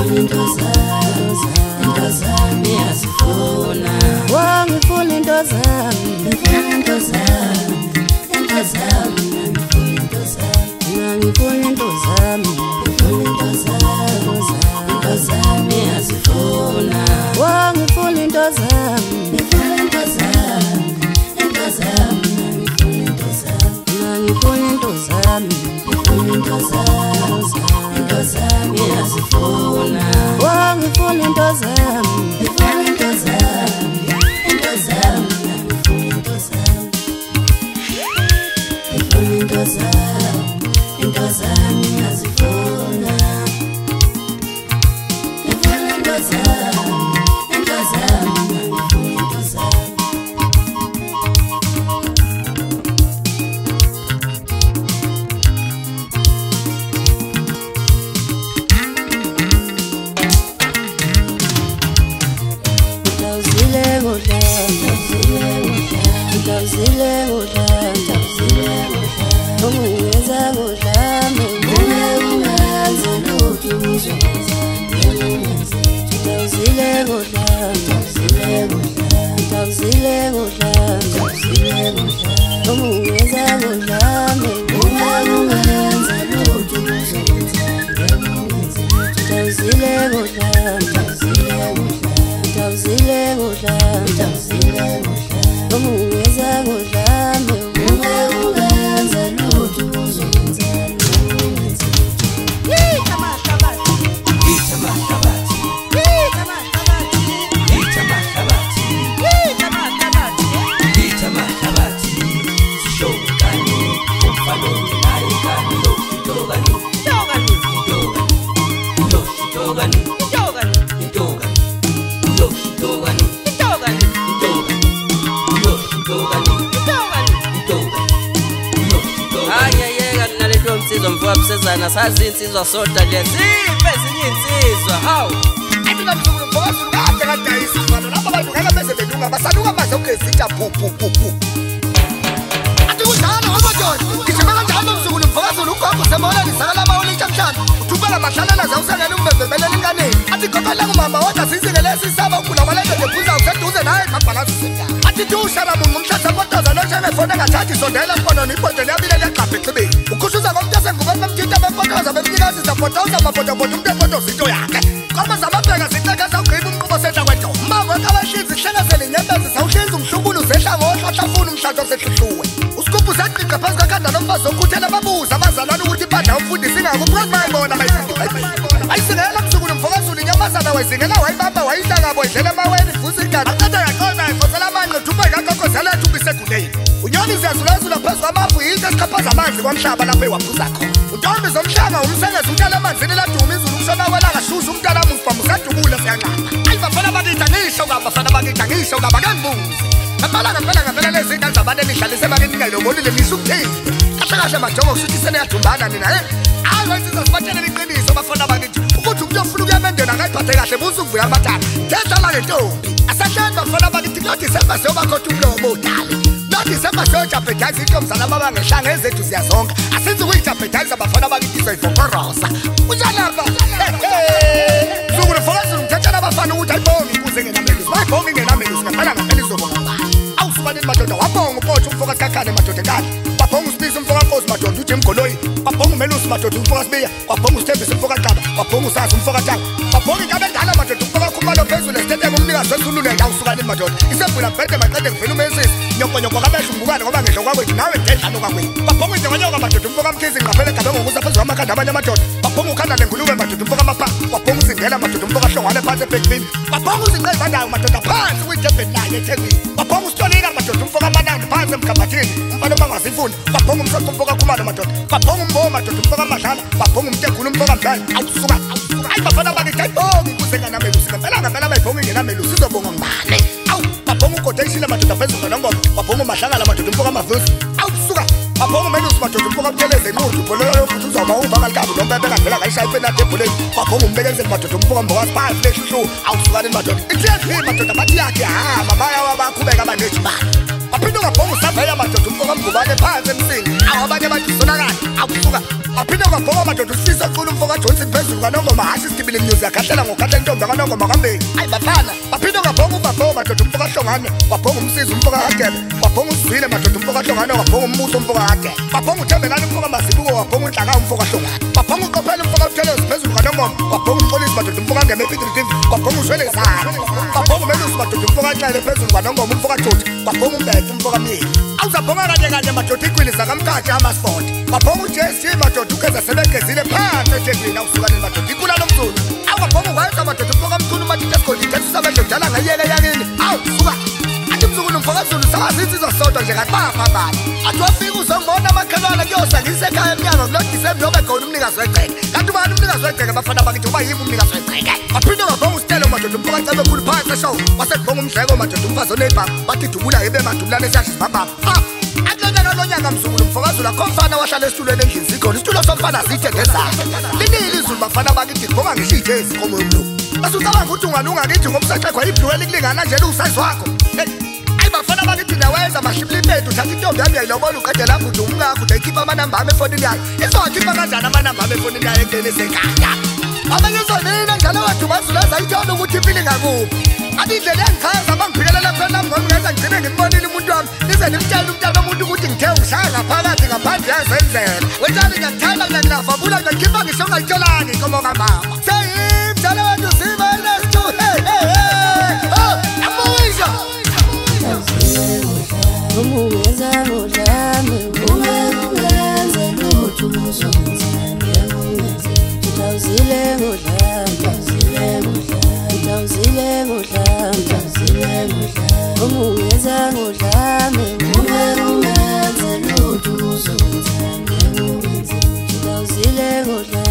intozami yazifuna wangifuna intozami ngangifuna intozami intozami yazifuna wangifuna intozami ngangifuna intozami intozami yazifuna wangifuna intozami intozami yazifuna Mfowabusezana sazi insizwa soda nje siphe ezinye insizwa hawu ayina mzukulu mfowazulu kade kadayisa mfana lapha abantu ngeke beze bedunga basaduka baze ugezitsha phu athi kudala amadoda ngijima kanjalo mzukulu mfowazulu ugogo semona nisakala mawuli ntshantshana uthubela mahlalela zawusengena umbembebelele inganeni athi gogola kumama wathi sizingelesi isaba ukula kwalento ndephuza useduze naye qabhalazi senjani athi tushara mungu umhlatha motoza nojengefona ngathathi sondela mpononi ibhodo liyabile liyagqabha ecibeni ukhushuza komntu esengubo bemthinta bemfotoza bemnikazi zafotoza amafotofoto umntu efotoza into yakhe koma zamabheka ziceka zawugqiba umqubo sehla kwendoda mbango ekabahlinzi ihlengezele inyembezi zawuhlinza umhlubulo zehla ngohlohlafuna umhlanto osehluhluwe usigubhu saqiqa phansi kakhanda nomfazi okhuthela babuza abazalwane ukuthi ibhadla umfundisi ingako because bayibona ayisingela mzukulu mfokazulu inyamazana wayizingela wayibamba wayihlangabo idlela emaweni futhi ingane aqeda yaqona yafosela amanqe uthupha ikagokozela ethumba iseguleni unyoni ziyazulazula phezu kwamafu yinto esiqhaphaza amanzi kwamhlaba lapho ewaphuza khona untombi zomhlanga umsengezi umntana amanzini laduma izulu umshona welanga shushu umntana musibhamu sadubula siyanqaba ayi bafana bakithi angisho kaba bafana bakithi angisho kaba kangibuzi ngempela lezi ngane zabantu enihlalise bakithi ngayilobonile nisho ukuthini kahle majongo kushuthi seneyadumbana nina hayi wenziza sibatshele iqiniso bafana bakithi ukuthi umuntu ofuna ukuyamendela akayiphathe kahle buza ukuvuya amathala ngehlala ngentombi asahleni bafana bakithi kuloDisemba siyobakhoda umlomo odala kuloDisemba siyojabhedayisa intombazana babangehlanga ezethu ziyazonga asenze ukuyijabhedayisa bafana bakithi sizoyivokorosa unjalapha mzukulu mfokazulu ngithathela abafana ukuthi ayibonge inkuze engenamelusi bayibonge ingenamelusi ngempela ngempela izobonga ngubani awusukanini madoda wabonga upotsha umfokazi kakhane madoda enkani wabonga usibisi umfokankosi madoda uJim Goloyi wabonga umelusi madoda umfokasibiya wabonga usithembisa umfokaqaba wabonga usazi umfokatshanga wabonga inkabe endala madoda umfokakhumalo phezulu esitheteke umnikazi wesululeka awusukanini madoda isebhula mbhede maqede ngivela umensisi nyokonyoko kamehla umbukane ngoba ngehlo kwakwethu nawe ngedlano kwakwethu wabonga injongonyoka madoda umfokamkhizi ngaphela egabe ngokuza phezu kwamakhanda abanye amadoda wabonga ukhanda lengulube madoda umfokamapha wabonga uzingela madoda umfokahlongwane phansi ebhekini wabonga uzinqezandayo madoda phansi kuyidebheni naye ethekwini wabonga usitolika madoda umfokamanandi phansi emkhabathini umfana obangazifuni wabonga umsoco umfokakhumalo madoda wabonga umbo madoda umfokamadlala wabonga umtegula umfokamdlala awusuka ayi bafana bakithi ayibonga inkuze engenamelusi ngempela bayibonga ingenamelusi izobonga ngubani awu wabonga ugodeyishile madoda phezulu nongoma wabonga umahlangala madoda umfokamavusi awusuka wabonga umelusi madoda umfokamtheleze inquthu ibholelo yokuthi uzawuba uvakalikabi nombebe engavela ngayishaya ipenati ebholeni wabonga umbekezeli madoda umfokambokazi phansi lehluhlu awusukanini madoda ithiyathi madoda bathi yakhe hamba baya wabaqhubeka abanethi bani waphinda ungabhonga usavela madoda umfokamgubane phansi emsini awabanye bathi sonakala awusuka Aphinda kwabhonga madoda usifisa kukhulu umfoka Johnson phezulu kaNongoma hashi isitibile news yakhathela ngokhahla intombi kaNongoma kaMbeki. Hayi bafana, aphinda kwabhonga ubabhonga madoda umfoka Hlongane, kwabhonga umsizi umfoka kaGebe, kwabhonga uSizwile madoda umfoka Hlongane, kwabhonga umbuso umfoka kaGebe, kwabhonga uThembekani umfoka Masibuko, kwabhonga uNhlaka umfoka Hlongane, kwabhonga uQophela umfoka uThelezi phezulu kaNongoma, kwabhonga uMxolisi madoda umfoka Ngeme ePiet, kwabhonga uSwelezana, kwabhonga uMelusi madoda umfoka Nxele phezulu kaNongoma umfoka Jodi, kwabhonga uMbete umfoka Myeni. Awuzabhonga kanye madoda iqwili zakamkhathi amaSford, kwabhonga uJSG madoda ukeza sebegezile phansi eThekwini awusukane madoda ikula lomzulu. Awabhonga ukwayenza madoda umfoka Mkhulu Matita Skolite usabedle dala ngayeke yakini. Awu suka athi mzukulu umfoka Zulu sawazithi izosodwa nje kathi bafabana. Athi wafika uzongibona amakhelwane kuyosa ngisekhaya emnyango kulodise noma khona umnikazi wegceke. Kanti ubani umnikazi wegceke bafana bakithi uba yimi umnikazi wegceke. Waphinde wabhonga uStelo madoda umfoka Cebe khulu phansi eshow. Wasebhonga umdleko madoda umfazi onebhamba bathi dubula yebe madubulane esiyashisa baba. Lonyaka mzukulu umfoka Zulu akhomfana wahlala esitulweni endlini sikhona isitulo somfana sithe ngezakhe. Linini izulu bafana bakithi ngibonga ngisho ijezi komo yomlungu. Basucabanga ukuthi ungalunga kithi ngomsaqekwa ibhluwe likulingana nje usize wakho. Hayi bafana bakithi nawenza mashiplimate uthatha intombi yami yayilobona uqede lapho uthi umngakho uyikhipha amanamba ami efonini yakhe. Izokhipha kanjani amanamba ami efonini yakhe ekugcineni sekhaya? Abangizonina njalo wethu baZulu azayithola ukuthi impilo ingakuphi. Ati indlela engichaza bangiphikelela khona ngoba ngenza ngigcine ngimbonile umuntu wami nize nimtshele umntana womuntu ukuthi ngithe ushaya ngaphakathi ngaphandle yazenzela wenzani ngiyakuthanda ngiyakulavabula ngiyakhipha ngisho ungayitshelani inkomo kamama seyimdala wethu siba lestu amuisha Umuyenza udlame ungenze lutho uzongenzani ungenze Utawuzile ngudlame Utawuzile ngudlame Umuyenza ngudlame ungenze lutho uzongenzani ungenze Utawuzile ngudlame